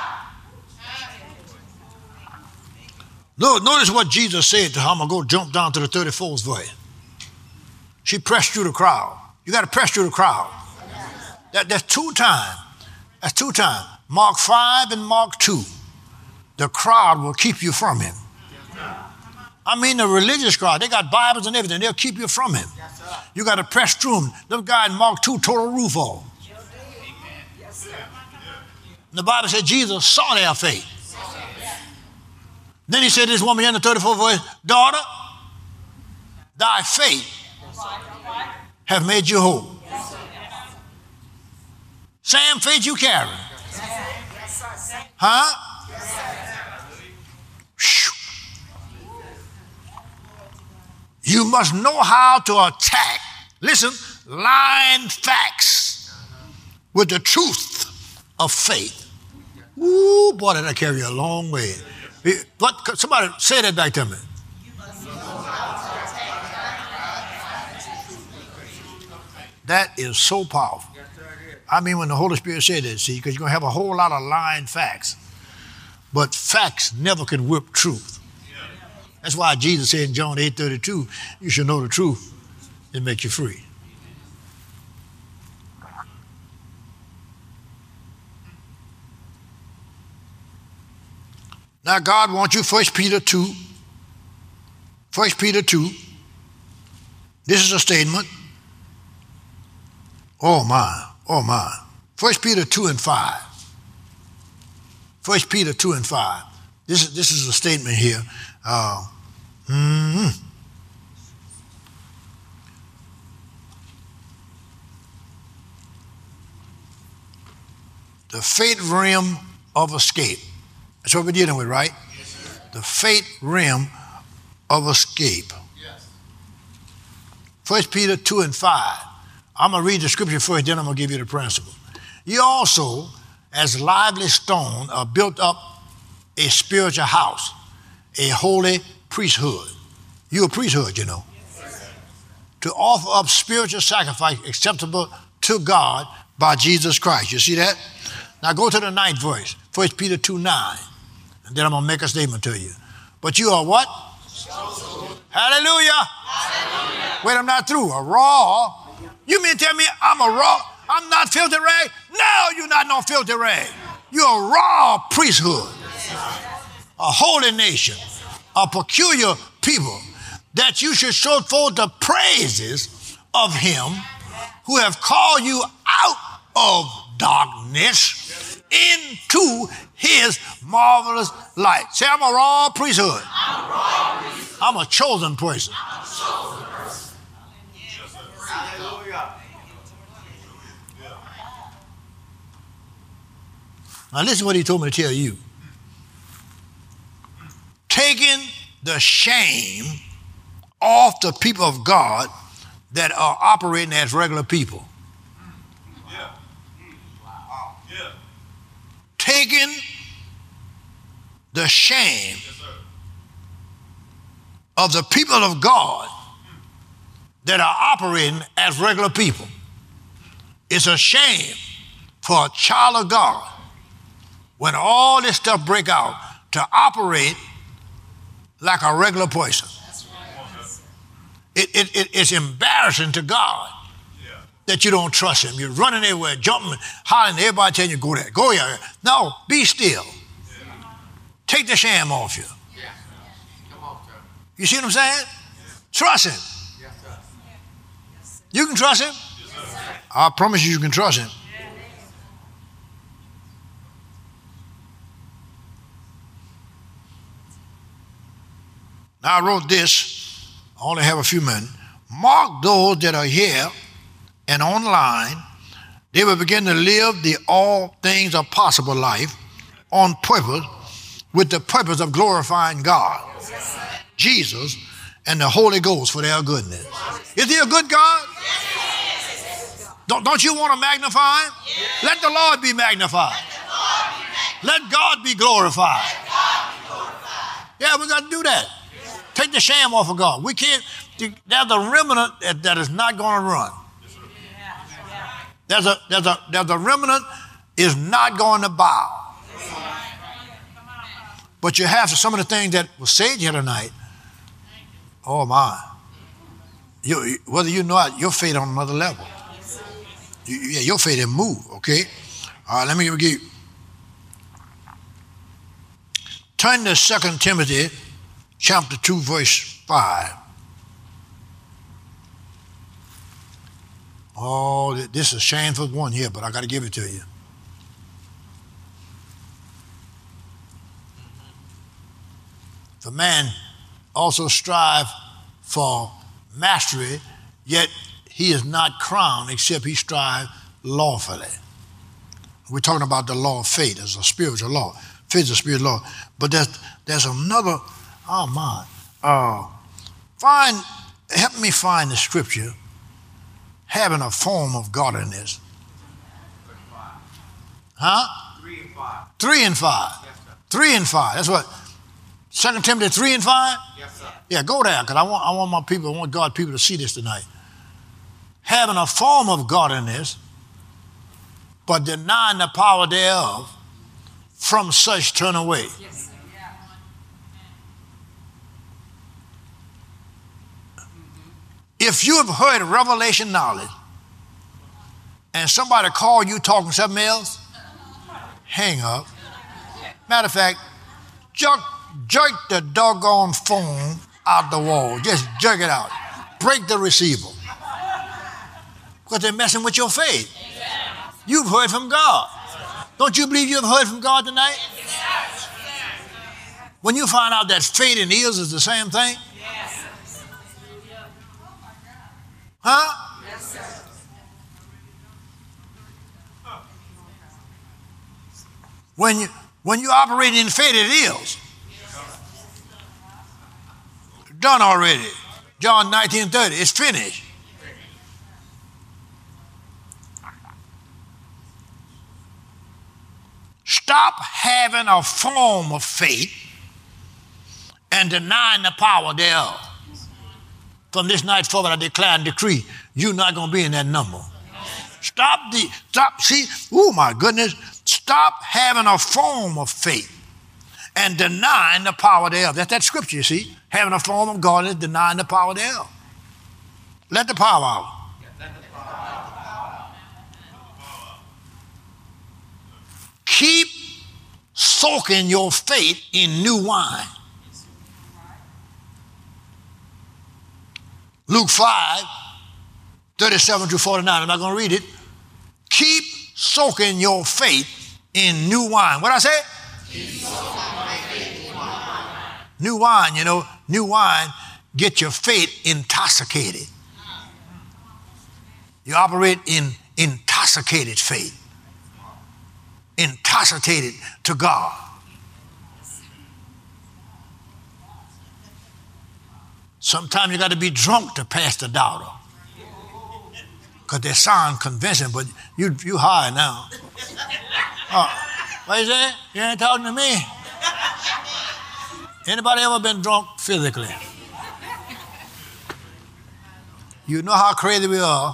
Look, notice what Jesus said to her. I'm going to go jump down to the 34th verse. She pressed through the crowd. You got to press through the crowd. That's 2 times. That's 2 times. Mark 5 and Mark 2. The crowd will keep you from him. I mean the religious crowd. They got Bibles and everything. They'll keep you from him. You got to press through them. The guy in Mark 2 tore the roof off. The Bible said Jesus saw their faith. Then he said to this woman in the 34th verse, daughter, thy faith have made you whole. Same faith you carry. Huh? You must know how to attack, listen, lying facts with the truth of faith. Ooh, boy, that'll carry you a long way. But somebody say that back to me. That is so powerful. I mean, when the Holy Spirit said that, see, because you're going to have a whole lot of lying facts. But facts never can whip truth. That's why Jesus said in John 8:32, you should know the truth and make you free. Now God wants you, 1 Peter 2. This is a statement. Oh my, oh my. 1 Peter 2 and 5. 1 Peter 2 and 5. This is a statement here. The fate realm of escape. That's what we're dealing with, right? Yes, sir. The fate realm of escape. Yes. 1 Peter 2 and 5. I'm going to read the scripture first, then I'm going to give you the principle. You also, as lively stone, are built up a spiritual house, a holy priesthood. You're a priesthood, you know. Yes, to offer up spiritual sacrifice acceptable to God by Jesus Christ. You see that? Now go to the 9th verse, 1 Peter 2:9, and then I'm going to make a statement to you. But you are what? Hallelujah. Hallelujah. Wait, I'm not through. A raw. You mean tell me I'm a raw? I'm not filthy rag? No, you're not no filthy rag. You're a raw priesthood, a holy nation, a peculiar people, that you should show forth the praises of him who have called you out of darkness into his marvelous light. Say, I'm a raw priesthood. I'm a chosen person. Now listen to what he told me to tell you. Taking the shame off the people of God that are operating as regular people. Taking the shame of the people of God that are operating as regular people. It's a shame for a child of God, when all this stuff break out, to operate like a regular person. It's embarrassing to God that you don't trust him. You're running everywhere, jumping, hollering, everybody telling you, go there, go here. No, be still. Take the sham off you. You see what I'm saying? Trust him. You can trust him? I promise you can trust him. Now I wrote this. I only have a few minutes. Mark those that are here and online. They will begin to live the all things are possible life on purpose, with the purpose of glorifying God, Jesus, and the Holy Ghost for their goodness. Is he a good God? Don't you want to magnify him? Let the Lord be magnified. Let God be glorified. Yeah, we got to do that. Take the sham off of God. We can't. There's a remnant that is not going to run. There's a remnant is not going to bow. But you have some of the things that was said here tonight. Oh my! Whether you know it, your faith on another level. Your faith didn't move. Okay. All right. Let me give you. Turn to 2 Timothy, chapter 2, verse 5. Oh, this is a shameful one here, but I got to give it to you. The man also strive for mastery, yet he is not crowned except he strive lawfully. We're talking about the law of faith as a spiritual law. Faith is a spiritual law. But there's another, oh my. Help me find the scripture having a form of godliness. Huh? 3 and 5. 3 and 5. Yes, sir. 3 and 5. That's what. 2 Timothy 3 and 5? Yes, sir. Yeah, go there, because I want my people, I want God people to see this tonight. Having a form of godliness, but denying the power thereof, from such turn away. Yes. If you have heard revelation knowledge and somebody call you talking something else, hang up. Matter of fact, jerk the doggone phone out the wall. Just jerk it out. Break the receiver. Because they're messing with your faith. You've heard from God. Don't you believe you've heard from God tonight? When you find out that faith and ears is the same thing? Huh? When you operate in faith, it is. Done already. John 19:30, it's finished. Stop having a form of faith and denying the power thereof. From this night forward, I declare and decree, you're not going to be in that number. See, oh my goodness, stop having a form of faith and denying the power thereof. That's that scripture, you see. Having a form of God is denying the power thereof. Let the power out. Keep soaking your faith in new wine. Luke 5:37-49. I'm not going to read it. Keep soaking your faith in new wine. What I say? Keep soaking your faith in new wine. New wine, you know, new wine get your faith intoxicated. You operate in intoxicated faith. Intoxicated to God. Sometimes you got to be drunk to pass the doubter. Because they sound convincing, but you high now. What is that? You ain't talking to me. Anybody ever been drunk physically? You know how crazy we are.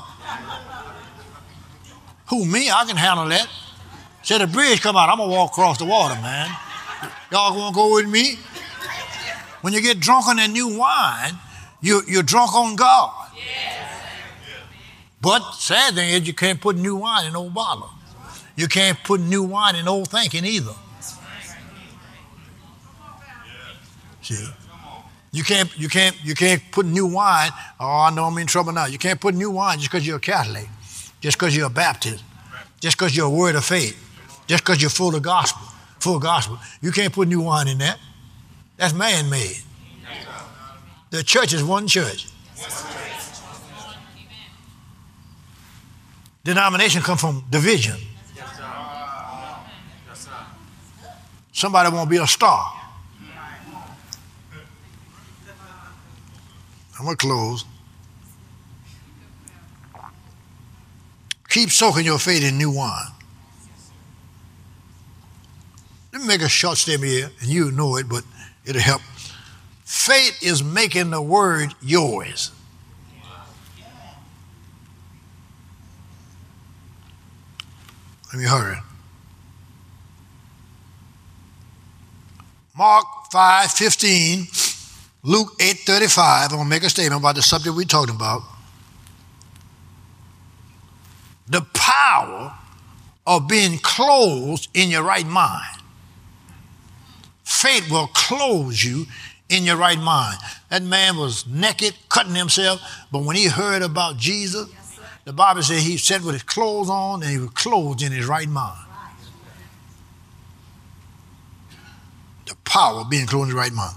Who, me? I can handle that. Say the bridge come out, I'm going to walk across the water, man. Y'all going to go with me? When you get drunk on that new wine, you're drunk on God. But sad thing is you can't put new wine in old bottle. You can't put new wine in old thinking either. See? You can't put new wine. Oh, I know I'm in trouble now. You can't put new wine just because you're a Catholic, just because you're a Baptist, just because you're a word of faith, just because you're full of gospel. You can't put new wine in that. That's man-made. The church is one church. Denomination comes from division. Somebody won't be a star. I'm going to close. Keep soaking your faith in new wine. Let me make a short statement here, and you know it, but it'll help. Faith is making the word yours. Let me hurry. Mark 5:15, Luke 8:35. I'm going to make a statement about the subject we're talking about. The power of being clothed in your right mind. Faith will clothe you in your right mind. That man was naked, cutting himself, but when he heard about Jesus, the Bible says he sat with his clothes on and he was clothed in his right mind. The power of being clothed in the right mind.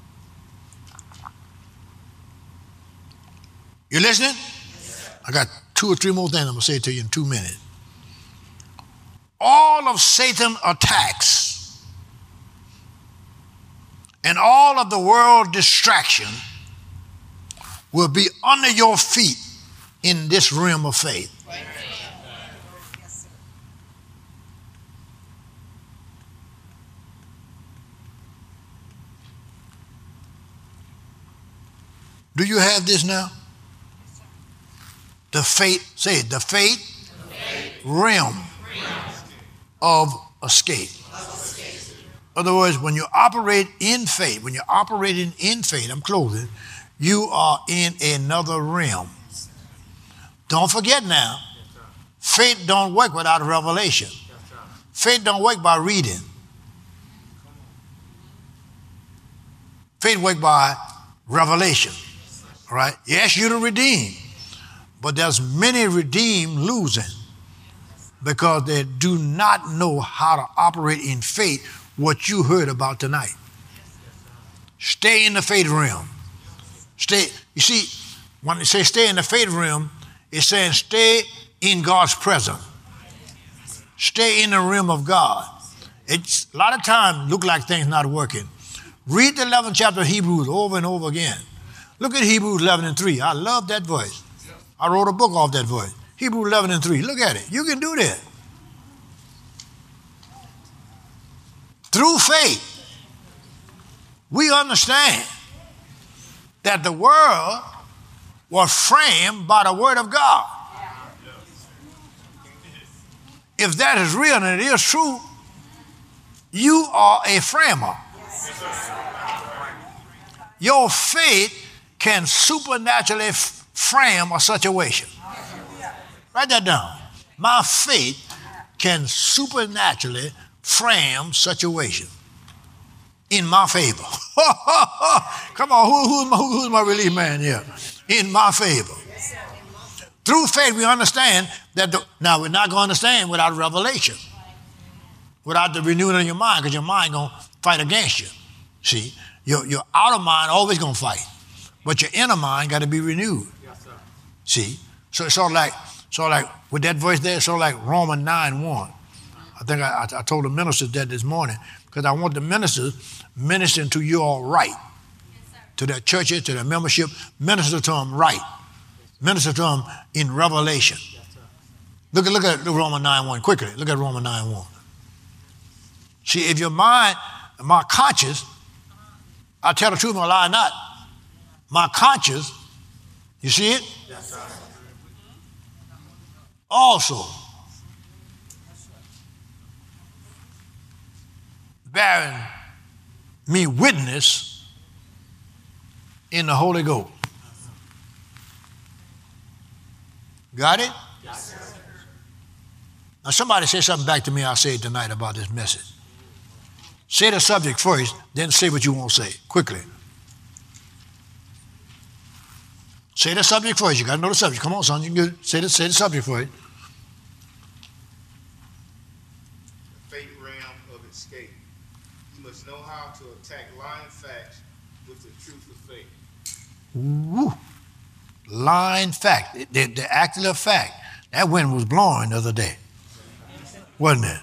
You listening? I got 2 or 3 more things I'm going to say to you in 2 minutes. All of Satan's attacks and all of the world distraction will be under your feet in this realm of faith. Do you have this now? The faith, say it, the faith realm of escape. In other words, when you operate in faith, I'm closing, you are in another realm. Don't forget now, faith don't work without revelation. Faith don't work by reading. Faith works by revelation. All right? Yes, you're the redeemed, But there's many redeemed losing because they do not know how to operate in faith what you heard about tonight. Stay in the faith realm. Stay. You see, when they say stay in the faith realm, it's saying stay in God's presence. Stay in the realm of God. It's a lot of times look like things not working. Read the 11th chapter of Hebrews over and over again. Look at Hebrews 11:3. I love that verse. I wrote a book off that verse. Hebrews 11:3. Look at it. You can do that. Through faith, we understand that the world was framed by the word of God. If that is real and it is true, you are a framer. Your faith can supernaturally frame a situation. Write that down. My faith can supernaturally frame situation in my favor. Come on, who's my relief man here? In my favor. Through faith, we understand that. Now, we're not going to understand without revelation, without the renewing of your mind, because your mind going to fight against you. See, your outer mind always going to fight, but your inner mind got to be renewed. Yes, sir. See, so it's sort of like with that voice there, it's sort of like Romans 9:1. I think I told the ministers that this morning because I want the ministers ministering to you all right, yes, to their churches, to their membership, minister to them right, minister to them in revelation. Yes, look at Romans 9:1 quickly. Look at Romans 9:1. See, if your mind, my conscience, I tell the truth, I lie not. My conscience, you see it? Yes, sir. Also bearing me witness in the Holy Ghost. Got it? Yes, sir. Now somebody say something back to me I'll say tonight about this message. Say the subject first, then say what you want to say, quickly. Say the subject first. You got to know the subject. Come on, son. You can say the subject first. The faith realm of escape. You must know how to attack lying facts with the truth of faith. Woo. Lying fact. The actual fact. That wind was blowing the other day. Wasn't it?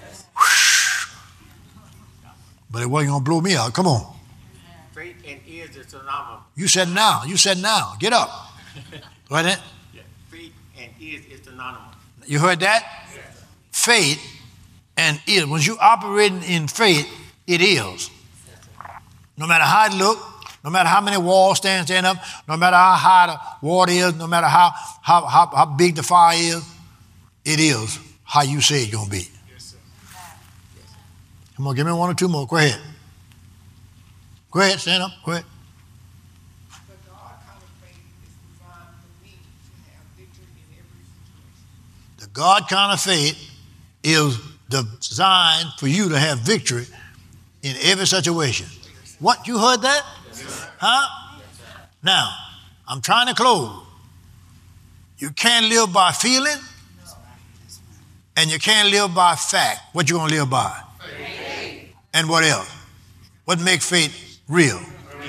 But it wasn't going to blow me out. Come on. Faith and ears is synonymous. You said now. You said now. Get up. Right there? Yeah. Faith and ears is synonymous. You heard that? Yes. Faith and ears. When you operating in faith, it is. No matter how it look, no matter how many walls stand up, no matter how high the water is, no matter how big the fire is, it is how you say it's going to be. Come on, give me one or two more. Go ahead. Go ahead, stand up. Go ahead. The God kind of faith is designed for me to have victory in every situation. The God kind of faith is designed for you to have victory in every situation. What? You heard that? Yes, huh? Yes, now, I'm trying to close. You can't live by feeling, and you can't live by fact. What you going to live by? And what else? What makes faith real?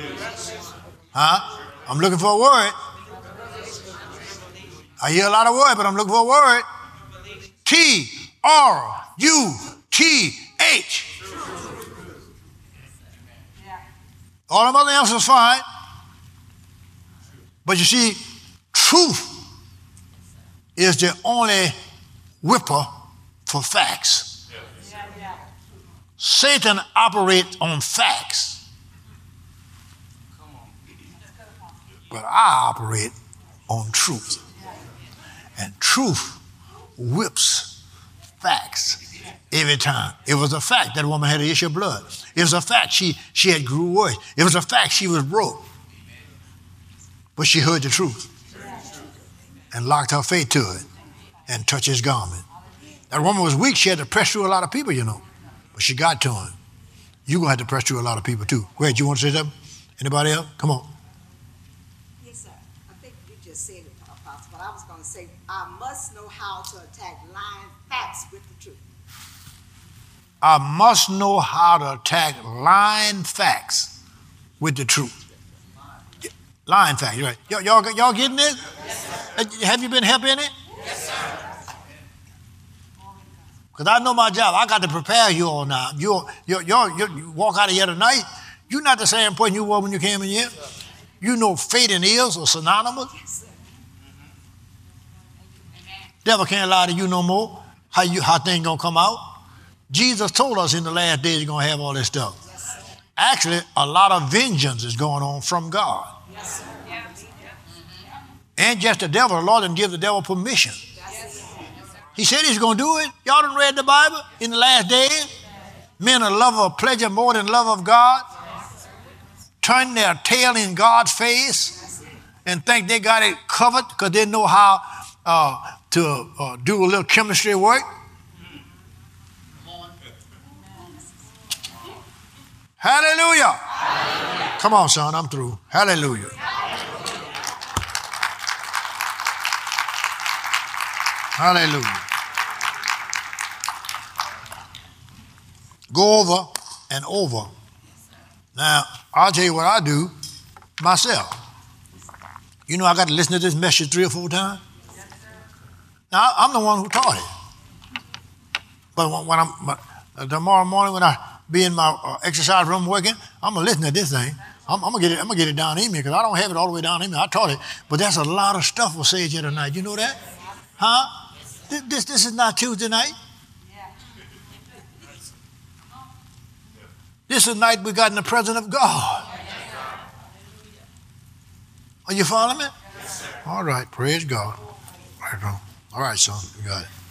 Huh? I'm looking for a word. I hear a lot of words, but I'm looking for a word. Truth. All of other else is fine. But you see, truth is the only whipper for facts. Satan operates on facts, but I operate on truth. And truth whips facts every time. It was a fact that woman had an issue of blood. It was a fact she had grew worse. It was a fact she was broke. But she heard the truth and locked her faith to it and touched his garment. That woman was weak. She had to press through a lot of people, you know. But she got to him. You're going to have to press through a lot of people too. Go ahead, you want to say something? Anybody else? Come on. Yes, sir. I think you just said it, Apostle, but I was going to say, I must know how to attack lying facts with the truth. I must know how to attack lying facts with the truth. Lying facts, right? Y'all getting this? Yes, have you been helping it? Yes, sir. Because I know my job. I got to prepare you all now. You walk out of here tonight, you're not the same person you were when you came in here. You know faith and is are synonymous. Devil can't lie to you no more. How things gonna come out? Jesus told us in the last days you're gonna have all this stuff. Yes, actually, a lot of vengeance is going on from God. Yes, sir. And just the devil. The Lord didn't give the devil permission. He said he's going to do it. Y'all done read the Bible in the last days? Men are love of pleasure more than love of God. Turn their tail in God's face and think they got it covered because they know how to do a little chemistry work. Hallelujah. Hallelujah. Come on, son, I'm through. Hallelujah. Hallelujah. Go over and over. Now, I'll tell you what I do myself. You know, I got to listen to this message 3 or 4 times. Now, I'm the one who taught it. But when tomorrow morning when I be in my exercise room working, I'm going to listen to this thing. I'm gonna get it down in me because I don't have it all the way down in me. I taught it. But there's a lot of stuff was said here tonight. You know that? Huh? This is not Tuesday night. This is the night we got in the presence of God. Are you following me? All right. Praise God. All right, son. You got it.